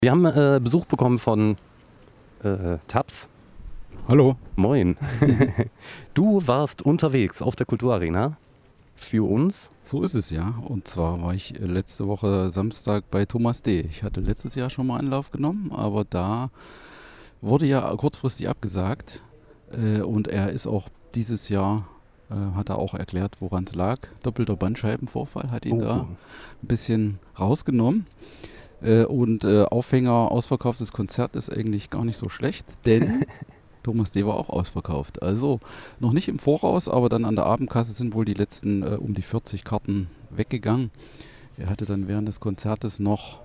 Wir haben Besuch bekommen von Taps. Hallo. Moin. Du warst unterwegs auf der Kulturarena für uns. So ist es ja. Und zwar war ich letzte Woche Samstag bei Thomas D. Ich hatte letztes Jahr schon mal Anlauf genommen, aber da wurde ja kurzfristig abgesagt. Und er ist auch dieses Jahr, hat er auch erklärt, woran es lag. Doppelter Bandscheibenvorfall hat ihn da ein bisschen rausgenommen. Und Aufhänger, ausverkauftes Konzert ist eigentlich gar nicht so schlecht, denn Thomas D. war auch ausverkauft. Also noch nicht im Voraus, aber dann an der Abendkasse sind wohl die letzten um die 40 Karten weggegangen. Er hatte dann während des Konzertes noch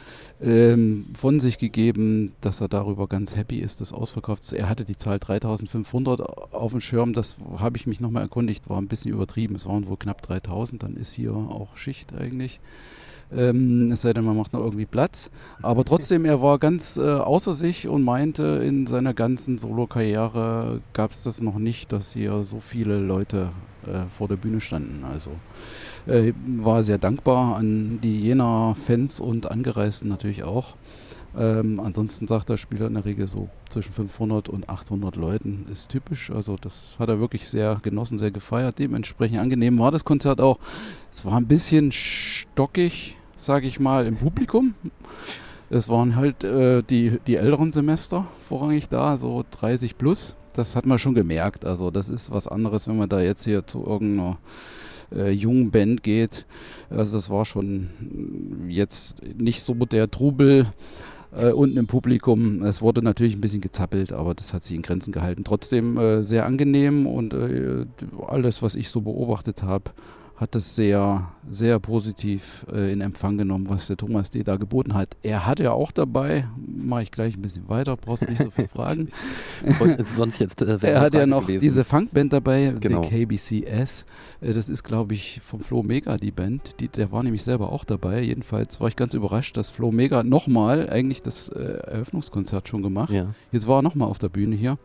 von sich gegeben, dass er darüber ganz happy ist, dass ausverkauft ist. Er hatte die Zahl 3.500 auf dem Schirm, das habe ich mich nochmal erkundigt, war ein bisschen übertrieben. Es waren wohl knapp 3.000, dann ist hier auch Schicht eigentlich. Es sei denn, man macht noch irgendwie Platz. Aber trotzdem, er war ganz außer sich und meinte, in seiner ganzen Solo-Karriere gab es das noch nicht, dass hier so viele Leute vor der Bühne standen. Also war sehr dankbar an die Jenaer Fans und Angereisten natürlich auch. Ansonsten sagt der Spieler in der Regel so zwischen 500 und 800 Leuten ist typisch. Also das hat er wirklich sehr genossen, sehr gefeiert. Dementsprechend angenehm war das Konzert auch. Es war ein bisschen stockig, sage ich mal, im Publikum. Es waren halt die älteren Semester vorrangig da, so 30 plus. Das hat man schon gemerkt. Also das ist was anderes, wenn man da jetzt hier zu irgendeiner jungen Band geht. Also das war schon jetzt nicht so der Trubel unten im Publikum. Es wurde natürlich ein bisschen gezappelt, aber das hat sich in Grenzen gehalten. Trotzdem sehr angenehm und alles, was ich so beobachtet habe, hat das sehr, sehr positiv in Empfang genommen, was der Thomas D. da geboten hat. Er hat ja auch dabei, mache ich gleich ein bisschen weiter, brauchst du nicht so viel fragen. Sonst jetzt, er hat ja noch gewesen. Diese Funkband dabei, genau. die KBCS. Das ist, glaube ich, vom Flo Mega die Band. Der war nämlich selber auch dabei. Jedenfalls war ich ganz überrascht, dass Flo Mega nochmal eigentlich das Eröffnungskonzert schon gemacht. Ja. Jetzt war er nochmal auf der Bühne hier.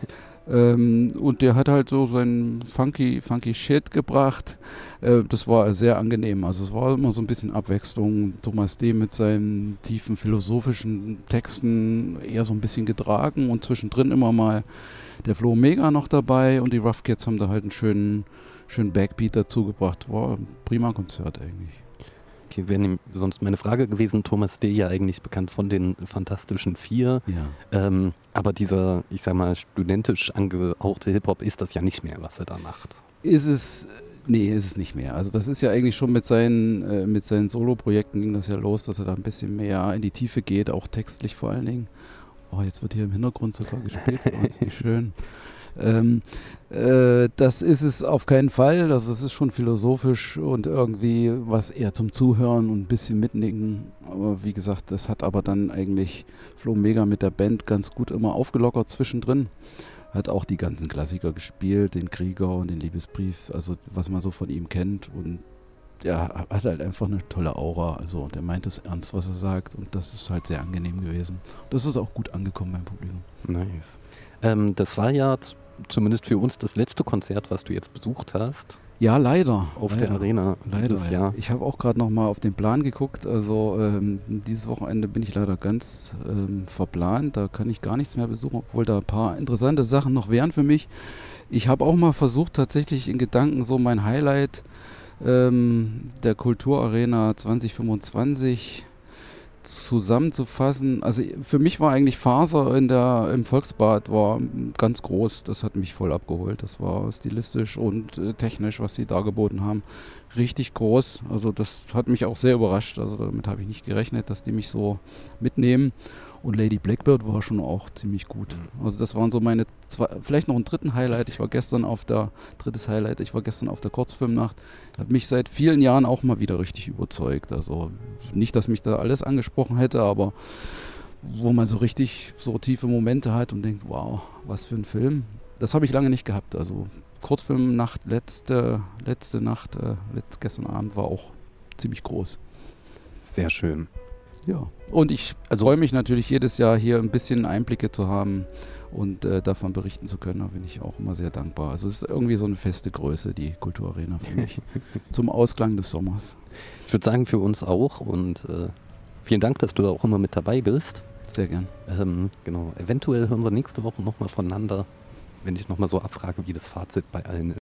Und der hat halt so seinen funky Shit gebracht. Das war sehr angenehm. Also es war immer so ein bisschen Abwechslung. Thomas D. mit seinen tiefen philosophischen Texten eher so ein bisschen getragen und zwischendrin immer mal der Flo Mega noch dabei und die Rough Kids haben da halt einen schönen Backbeat dazu gebracht. War ein prima Konzert eigentlich. Okay, wäre sonst meine Frage gewesen, Thomas D. ja eigentlich bekannt von den Fantastischen Vier, ja. Aber dieser, ich sag mal, studentisch angehauchte Hip-Hop ist das ja nicht mehr, was er da macht. Ist es nicht mehr. Also das ist ja eigentlich schon mit seinen Solo-Projekten ging das ja los, dass er da ein bisschen mehr in die Tiefe geht, auch textlich vor allen Dingen. Oh, jetzt wird hier im Hintergrund sogar gespielt, wie schön. Das ist es auf keinen Fall. Also das ist schon philosophisch und irgendwie was eher zum Zuhören und ein bisschen mitnicken. Aber wie gesagt, das hat aber dann eigentlich Flo Mega mit der Band ganz gut immer aufgelockert zwischendrin. Hat auch die ganzen Klassiker gespielt, den Krieger und den Liebesbrief, also was man so von ihm kennt. Und er hat halt einfach eine tolle Aura. Also der meint es ernst, was er sagt. Und das ist halt sehr angenehm gewesen. Das ist auch gut angekommen beim Publikum. Nice. Das war ja zumindest für uns das letzte Konzert, was du jetzt besucht hast. Ja, leider. Auf der Arena. Leider, ja. Ich habe auch gerade noch mal auf den Plan geguckt. Also dieses Wochenende bin ich leider ganz verplant. Da kann ich gar nichts mehr besuchen, obwohl da ein paar interessante Sachen noch wären für mich. Ich habe auch mal versucht, tatsächlich in Gedanken so mein Highlight der Kulturarena 2025 zusammenzufassen. Also für mich war eigentlich Faser im Volksbad war ganz groß. Das hat mich voll abgeholt. Das war stilistisch und technisch, was sie dargeboten haben, richtig groß. Also das hat mich auch sehr überrascht. Also damit habe ich nicht gerechnet, dass die mich so mitnehmen. Und Lady Blackbird war schon auch ziemlich gut. Also das waren so meine vielleicht noch ein drittes Highlight. Ich war gestern auf der Kurzfilmnacht. Hat mich seit vielen Jahren auch mal wieder richtig überzeugt. Also nicht, dass mich da alles angesprochen hätte, aber wo man so richtig so tiefe Momente hat und denkt, wow, was für ein Film. Das habe ich lange nicht gehabt. Also Kurzfilmnacht, letzte Nacht, gestern Abend war auch ziemlich groß. Sehr schön. Ja, und ich freue mich natürlich jedes Jahr hier ein bisschen Einblicke zu haben und davon berichten zu können. Da bin ich auch immer sehr dankbar. Also es ist irgendwie so eine feste Größe, die Kulturarena für mich, zum Ausklang des Sommers. Ich würde sagen, für uns auch und Vielen Dank, dass du da auch immer mit dabei bist. Sehr gern. Genau, eventuell hören wir nächste Woche nochmal voneinander, wenn ich nochmal so abfrage, wie das Fazit bei allen ist.